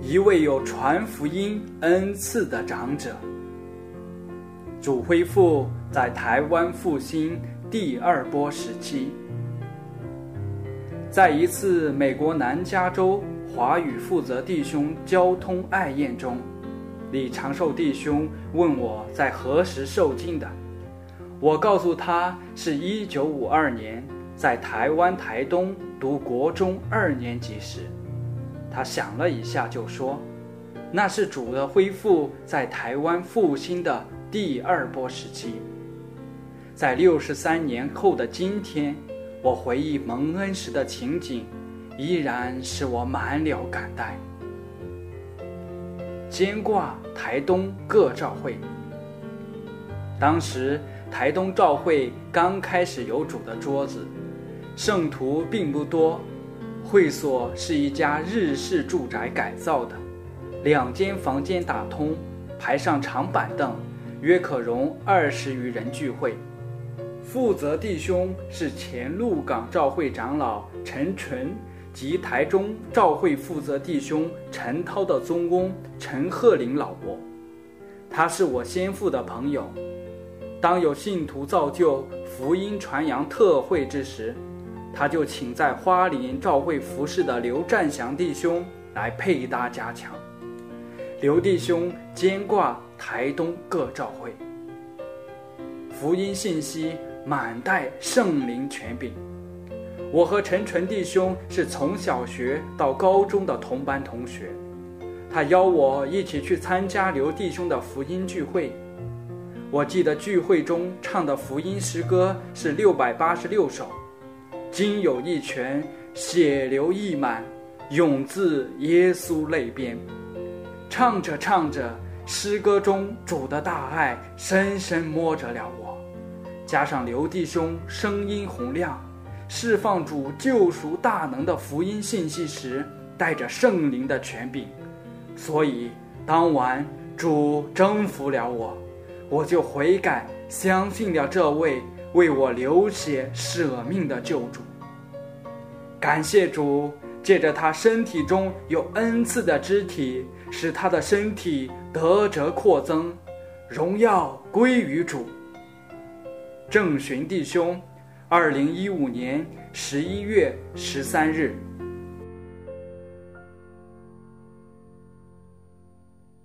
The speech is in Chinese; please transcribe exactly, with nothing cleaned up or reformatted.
一位有传福音恩赐的长者。主恢复在台湾复兴第二波时期。在一次美国南加州华语负责弟兄交通爱宴中，李长寿弟兄问我在何时受浸的，我告诉他是一九五二年在台湾台东读国中二年级时。他想了一下就说，那是主的恢复在台湾复兴的第二波时期。在六十三年后的今天，我回忆蒙恩时的情景，依然使我满了感戴。兼挂台东各召会。当时台东召会刚开始有主的桌子，圣徒并不多，会所是一家日式住宅改造的，两间房间打通，排上长板凳，约可容二十余人聚会。负责弟兄是前鹿港召会长老陈纯及台中召会负责弟兄陈涛的宗公陈鹤龄老伯，他是我先父的朋友。当有信徒造就福音传扬特会之时，他就请在花莲召会服侍的刘占祥弟兄来配搭加强。刘弟兄兼挂台东各召会，福音信息满带圣灵权柄。我和陈纯弟兄是从小学到高中的同班同学，他邀我一起去参加刘弟兄的福音聚会。我记得聚会中唱的福音诗歌是六百八十六首，经有一拳，血流溢满，涌自耶稣泪边。唱着唱着，诗歌中主的大爱深深摸着了我，加上刘弟兄声音洪亮，释放主救赎大能的福音信息时带着圣灵的权柄，所以当晚主征服了我，我就悔改，相信了这位为我流血舍命的救主。感谢主，借着他身体中有恩赐的肢体，使他的身体得着扩增，荣耀归于主。郑寻弟兄，二零一五年十一月十三日。